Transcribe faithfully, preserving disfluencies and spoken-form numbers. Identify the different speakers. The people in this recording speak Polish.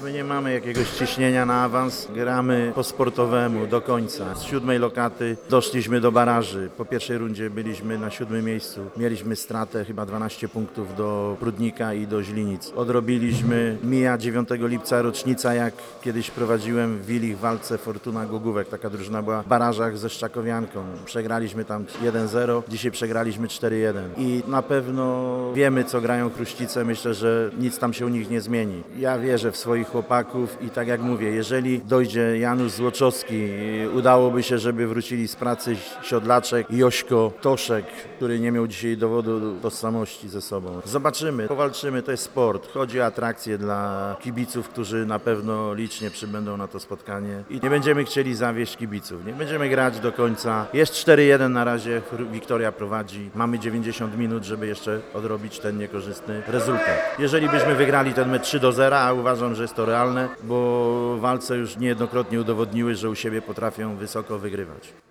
Speaker 1: My nie mamy jakiegoś ciśnienia na awans, gramy po sportowemu do końca. Z siódmej lokaty doszliśmy do baraży. Po pierwszej rundzie byliśmy na siódmym miejscu. Mieliśmy stratę chyba dwanaście punktów do Prudnika i do Źlinic. Odrobiliśmy, mija dziewiątego lipca rocznica, jak kiedyś prowadziłem w Wilich w walce Fortuna Głogówek. Taka drużyna była w barażach ze Szczakowianką. Przegraliśmy tam jeden zero, dzisiaj przegraliśmy cztery jeden. I na pewno wiemy, co grają Kruszcice. Myślę, że nic tam się u nich nie zmieni. Ja wierzę w swoich chłopaków i tak jak mówię, jeżeli dojdzie Janusz Złoczowski, udałoby się, żeby wrócili z pracy Siodlaczek, Jośko, Toszek, który nie miał dzisiaj dowodu tożsamości ze sobą. Zobaczymy, powalczymy, to jest sport. Chodzi o atrakcję dla kibiców, którzy na pewno licznie przybędą na to spotkanie i nie będziemy chcieli zawieść kibiców. Nie będziemy grać do końca. Jest cztery jeden na razie, Wiktoria prowadzi. Mamy dziewięćdziesiąt minut, żeby jeszcze odrobić ten niekorzystny rezultat. Jeżeli byśmy wygrali ten mecz trzy do zera, a uważam, że jest to realne, bo walce już niejednokrotnie udowodniły, że u siebie potrafią wysoko wygrywać.